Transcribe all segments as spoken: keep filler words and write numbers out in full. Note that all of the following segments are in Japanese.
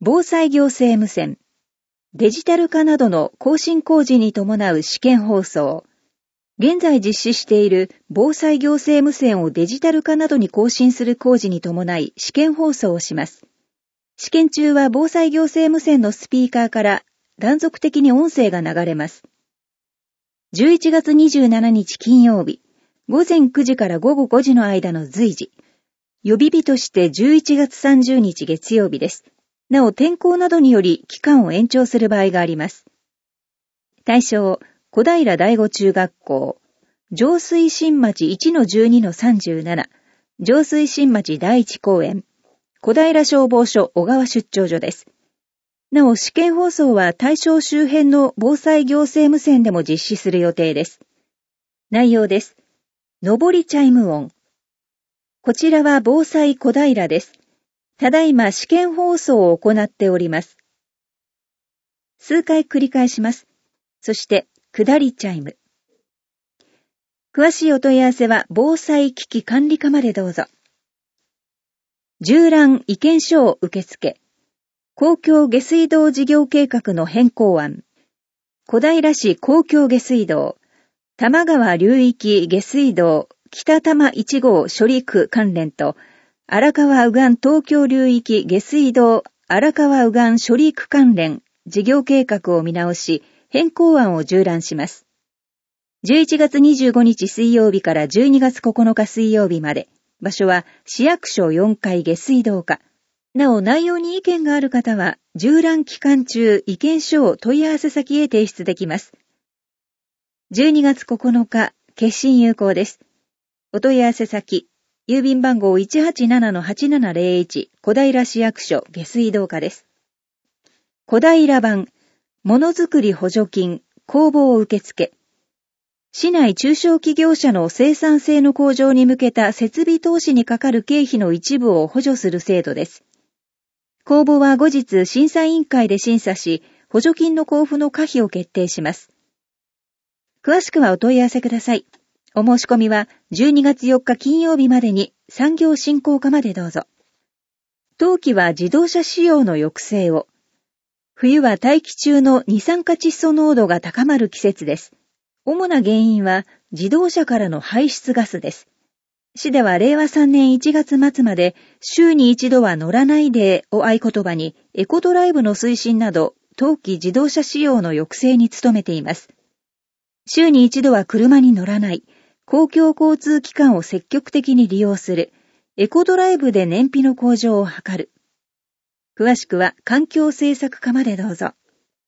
防災行政無線、デジタル化などの更新工事に伴う試験放送、現在実施している防災行政無線をデジタル化などに更新する工事に伴い試験放送をします。試験中は防災行政無線のスピーカーから断続的に音声が流れます。じゅういちがつにじゅうしちにち金曜日、午前くじから午後ごじの間の随時、予備日としてじゅういちがつさんじゅうにち月曜日です。なお天候などにより期間を延長する場合があります。対象、小平第五中学校、上水新町 いちのじゅうにのさんじゅうなな、上水新町第一公園、小平消防署小川出張所です。なお試験放送は対象周辺の防災行政無線でも実施する予定です。内容です。上りチャイム音。こちらは防災小平です。ただいま試験放送を行っております。数回繰り返します。そして、下りチャイム。詳しいお問い合わせは防災危機管理課までどうぞ。縦覧意見書を受付。公共下水道事業計画の変更案。小平市公共下水道。多摩川流域下水道北多摩いち号処理区関連と、荒川右岸東京流域下水道荒川右岸処理区関連事業計画を見直し、変更案を縦覧します。じゅういちがつにじゅうごにち水曜日からじゅうにがつここのか水曜日まで。場所は市役所よんかい下水道課。なお内容に意見がある方は、縦覧期間中意見書を問い合わせ先へ提出できます。じゅうにがつここのか、決心有効です。お問い合わせ先、郵便番号 いちはちななのはちななゼロいち 小平市役所下水道課です。小平版、ものづくり補助金、公募受付。市内中小企業者の生産性の向上に向けた設備投資にかかる経費の一部を補助する制度です。公募は後日審査委員会で審査し、補助金の交付の可否を決定します。詳しくはお問い合わせください。お申し込みはじゅうにがつよっか金曜日までに産業振興課までどうぞ。冬季は自動車使用の抑制を。冬は大気中の二酸化窒素濃度が高まる季節です。主な原因は自動車からの排出ガスです。市ではれいわさんねんいちがつ末まで週に一度は乗らないでを合言葉にエコドライブの推進など冬季自動車使用の抑制に努めています。週に一度は車に乗らない。公共交通機関を積極的に利用する。エコドライブで燃費の向上を図る。詳しくは環境政策課までどうぞ。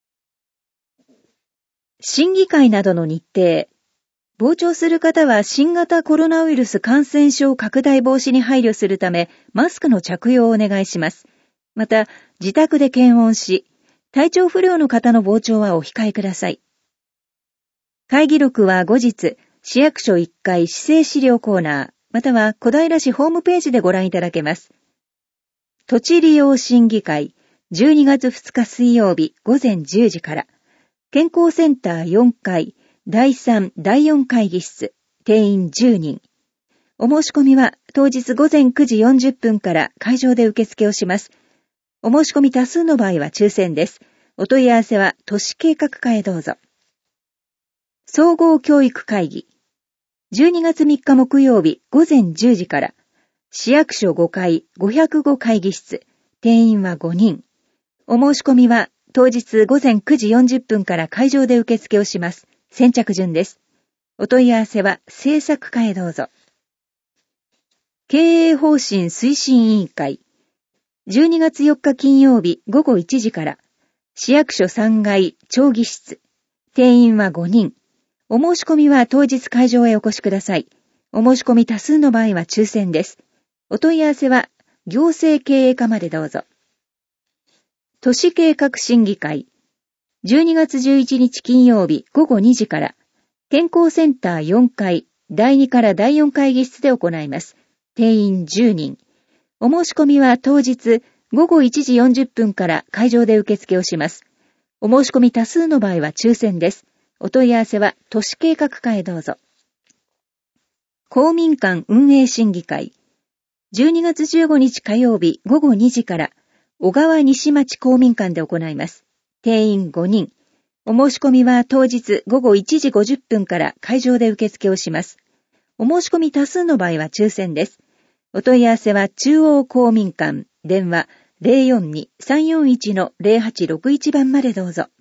審議会などの日程。傍聴する方は新型コロナウイルス感染症拡大防止に配慮するため、マスクの着用をお願いします。また、自宅で検温し、体調不良の方の傍聴はお控えください。会議録は後日、市役所いっかい市政資料コーナー、または小平市ホームページでご覧いただけます。土地利用審議会、じゅうにがつふつか水曜日午前じゅうじから、健康センターよんかい、だいさん、だいよん会議室、定員じゅうにん。お申し込みは当日午前くじよんじゅっぷんから会場で受付をします。お申し込み多数の場合は抽選です。お問い合わせは都市計画課へどうぞ。総合教育会議。じゅうにがつみっか木曜日午前じゅうじから、市役所ごかいごひゃくご会議室、定員はごにん。お申し込みは当日午前くじよんじゅっぷんから会場で受付をします。先着順です。お問い合わせは政策課へどうぞ。経営方針推進委員会。じゅうにがつよっか金曜日午後いちじから、市役所さんがい町議室、定員はごにん。お申し込みは当日会場へお越しください。お申し込み多数の場合は抽選です。お問い合わせは行政経営課までどうぞ。都市計画審議会。じゅうにがつじゅういちにち金曜日午後にじから、健康センターよんかい、だいにからだいよん会議室で行います。定員じゅうにん。お申し込みは当日午後いちじよんじゅっぷんから会場で受付をします。お申し込み多数の場合は抽選です。お問い合わせは都市計画課へどうぞ。公民館運営審議会。じゅうにがつじゅうごにち火曜日午後にじから、 小川西町公民館で行います。定員ごにん。お申し込みは当日午後いちじごじゅっぷんから会場で受付をします。お申し込み多数の場合は抽選です。お問い合わせは中央公民館、電話 ゼロよんに さんよんいち のゼロはちろくいち 番までどうぞ。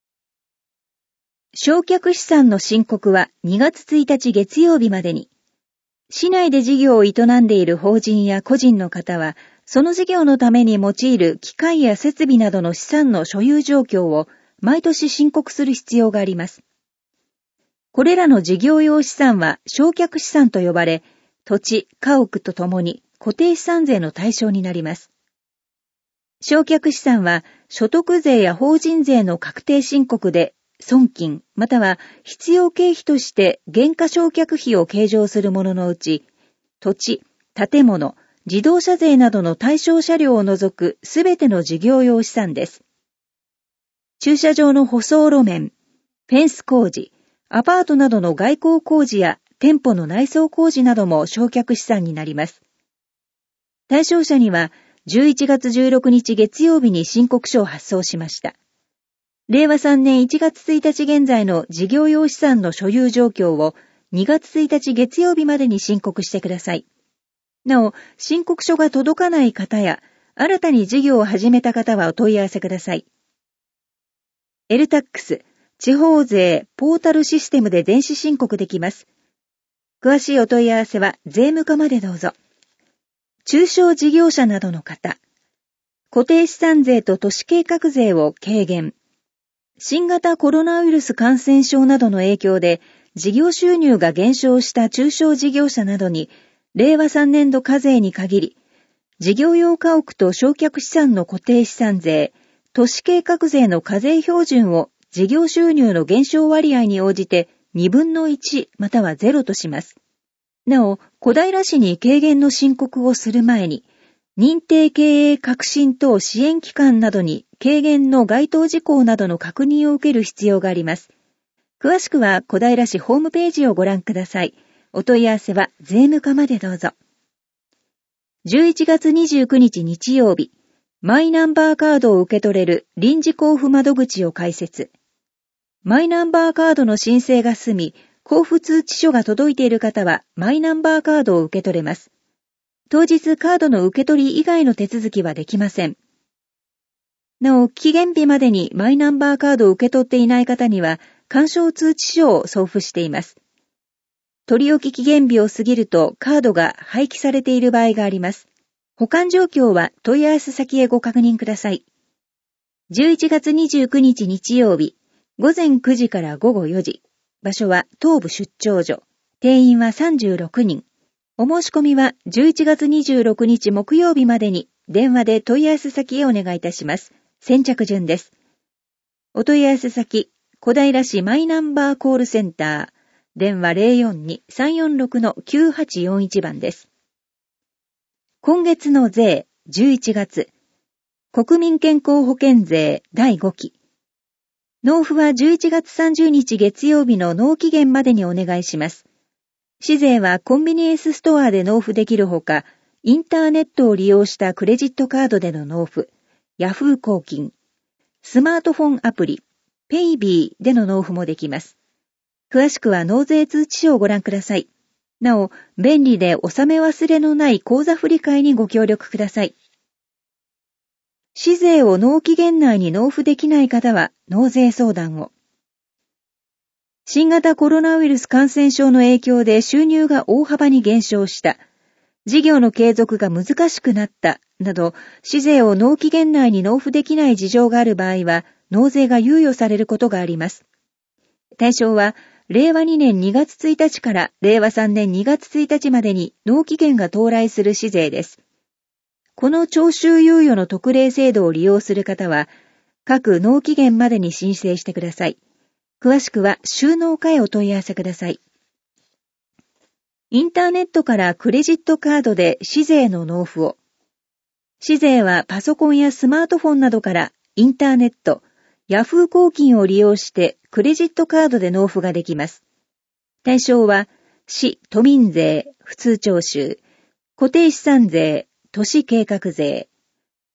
償却資産の申告はにがつついたち月曜日までに。市内で事業を営んでいる法人や個人の方は、その事業のために用いる機械や設備などの資産の所有状況を毎年申告する必要があります。これらの事業用資産は償却資産と呼ばれ、土地、家屋とともに固定資産税の対象になります。償却資産は所得税や法人税の確定申告で損金または必要経費として減価償却費を計上するもののうち、土地、建物、自動車税などの対象車両を除くすべての事業用資産です。駐車場の舗装路面、フェンス工事、アパートなどの外構工事や店舗の内装工事なども償却資産になります。対象者にはじゅういちがつじゅうろくにち月曜日に申告書を発送しました。れいわさんねんいちがつついたち現在の事業用資産の所有状況をにがつついたち月曜日までに申告してください。なお、申告書が届かない方や新たに事業を始めた方はお問い合わせください。エルタックス 地方税ポータルシステムで電子申告できます。詳しいお問い合わせは税務課までどうぞ。中小事業者などの方、固定資産税と都市計画税を軽減。新型コロナウイルス感染症などの影響で事業収入が減少した中小事業者などに、れいわさんねんど課税に限り、事業用家屋と償却資産の固定資産税、都市計画税の課税標準を事業収入の減少割合に応じてにぶんのいちまたはゼロとします。なお、小平市に軽減の申告をする前に、認定経営革新等支援機関などに軽減の該当事項などの確認を受ける必要があります。詳しくは小平市ホームページをご覧ください。お問い合わせは税務課までどうぞ。じゅういちがつにじゅうくにち日曜日、マイナンバーカードを受け取れる臨時交付窓口を開設。マイナンバーカードの申請が済み、交付通知書が届いている方はマイナンバーカードを受け取れます。当日カードの受け取り以外の手続きはできません。なお、期限日までにマイナンバーカードを受け取っていない方には、勧奨通知書を送付しています。取り置き期限日を過ぎるとカードが廃棄されている場合があります。保管状況は問い合わせ先へご確認ください。じゅういちがつにじゅうくにち日曜日、ごぜんくじからごごよじ。場所は東部出張所。定員はさんじゅうろくにん。お申し込みはじゅういちがつにじゅうろくにち木曜日までに電話で問い合わせ先へお願いいたします。先着順です。お問い合わせ先、小平市マイナンバーコールセンター。電話 ゼロよんに さんよんろく のきゅうはちよんいち 番です。今月の税、じゅういちがつ。国民健康保険税だいごき。納付はじゅういちがつさんじゅうにち月曜日の納期限までにお願いします。市税はコンビニエンスストアで納付できるほか、インターネットを利用したクレジットカードでの納付、ヤフー公金、スマートフォンアプリ、ペイビーでの納付もできます。詳しくは納税通知書をご覧ください。なお、便利で納め忘れのない口座振替にご協力ください。市税を納期限内に納付できない方は納税相談を。新型コロナウイルス感染症の影響で収入が大幅に減少した、事業の継続が難しくなった、など、市税を納期限内に納付できない事情がある場合は、納税が猶予されることがあります。対象は、れいわにねんにがつついたちかられいわさんねんにがつついたちまでに納期限が到来する市税です。この徴収猶予の特例制度を利用する方は、各納期限までに申請してください。詳しくは収納課へお問い合わせください。インターネットからクレジットカードで市税の納付を。市税はパソコンやスマートフォンなどからインターネット、ヤフー公金を利用してクレジットカードで納付ができます。対象は市都民税、普通徴収、固定資産税、都市計画税、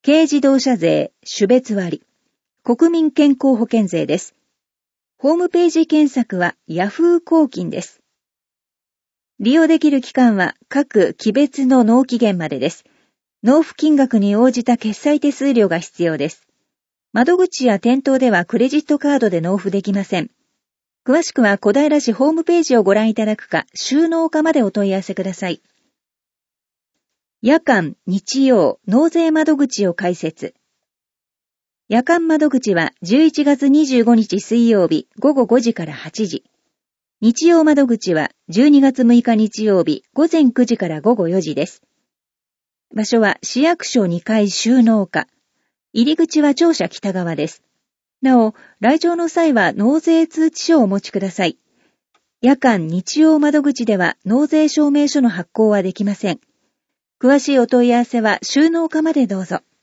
軽自動車税、種別割、国民健康保険税です。ホームページ検索は Yahoo 公金です。利用できる期間は各期別の納期限までです。納付金額に応じた決済手数料が必要です。窓口や店頭ではクレジットカードで納付できません。詳しくは小平市ホームページをご覧いただくか、収納課までお問い合わせください。夜間、日曜、納税窓口を開設。夜間窓口はじゅういちがつにじゅうごにち水曜日ごごごじからはちじ。日曜窓口はじゅうにがつむいか日曜日ごぜんくじからごごよじです。場所は市役所にかい収納課。入り口は庁舎北側です。なお、来庁の際は納税通知書をお持ちください。夜間日曜窓口では納税証明書の発行はできません。詳しいお問い合わせは収納課までどうぞ。